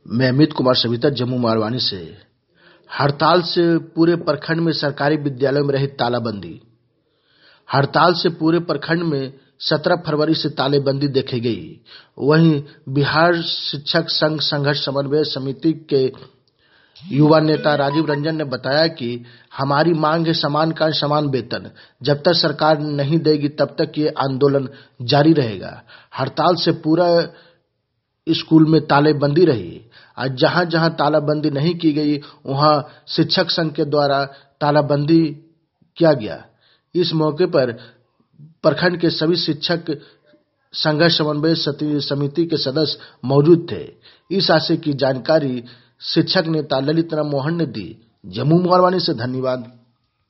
मैं अमित कुमार सविता, जम्मू मारवानी से। हड़ताल से पूरे प्रखंड में सरकारी विद्यालयों में रही तालाबंदी। हड़ताल से पूरे प्रखंड में 17 फरवरी से तालाबंदी देखी गई। वहीं बिहार शिक्षक संघ संघर्ष समन्वय समिति के युवा नेता राजीव रंजन ने बताया कि हमारी मांग है समान कार्य समान वेतन। जब तक सरकार नहीं देगी तब तक ये आंदोलन जारी रहेगा। हड़ताल से पूरा स्कूल में तालाबंदी रही। आज जहां जहां तालाबंदी नहीं की गई वहां शिक्षक संघ के द्वारा तालाबंदी किया गया। इस मौके पर प्रखंड के सभी शिक्षक संघर्ष समन्वय समिति के सदस्य मौजूद थे। इस आशय की जानकारी शिक्षक नेता ललित राम मोहन ने दी। जम्मू मारवानी से धन्यवाद।